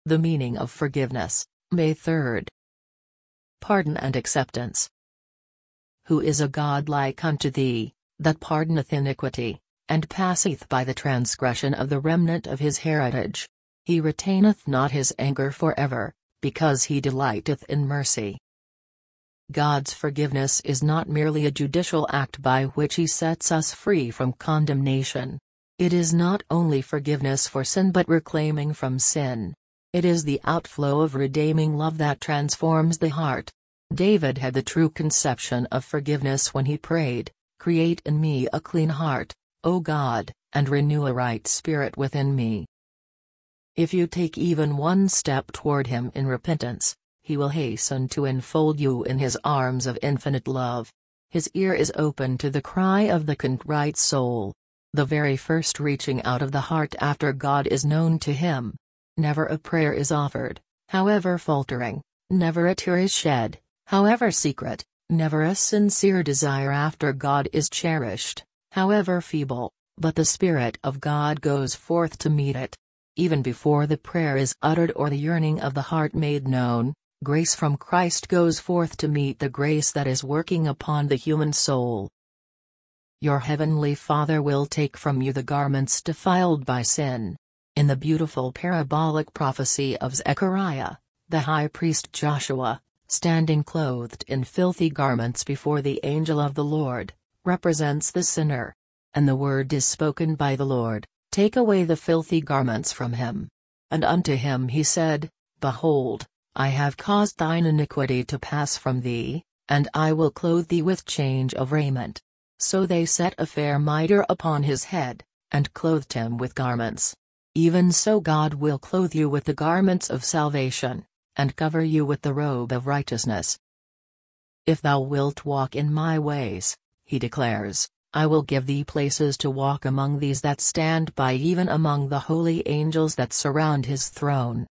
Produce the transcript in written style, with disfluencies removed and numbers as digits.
The meaning of forgiveness, May 3. Pardon and acceptance. Who is a God like unto thee, that pardoneth iniquity, and passeth by the transgression of the remnant of his heritage? He retaineth not his anger forever, because he delighteth in mercy. God's forgiveness is not merely a judicial act by which he sets us free from condemnation. It is not only forgiveness for sin but reclaiming from sin. It is the outflow of redeeming love that transforms the heart. David had the true conception of forgiveness when he prayed, "Create in me a clean heart, O God, and renew a right spirit within me." If you take even one step toward him in repentance, he will hasten to enfold you in his arms of infinite love. His ear is open to the cry of the contrite soul. The very first reaching out of the heart after God is known to him. Never a prayer is offered, however faltering, never a tear is shed, however secret, never a sincere desire after God is cherished, however feeble, but the Spirit of God goes forth to meet it. Even before the prayer is uttered or the yearning of the heart made known, grace from Christ goes forth to meet the grace that is working upon the human soul. Your heavenly Father will take from you the garments defiled by sin. In the beautiful parabolic prophecy of Zechariah, the high priest Joshua, standing clothed in filthy garments before the angel of the Lord, represents the sinner. And the word is spoken by the Lord, "Take away the filthy garments from him." And unto him he said, "Behold, I have caused thine iniquity to pass from thee, and I will clothe thee with change of raiment." So they set a fair mitre upon his head, and clothed him with garments. Even so God will clothe you with the garments of salvation, and cover you with the robe of righteousness. "If thou wilt walk in my ways," he declares, "I will give thee places to walk among these that stand by, even among the holy angels that surround his throne."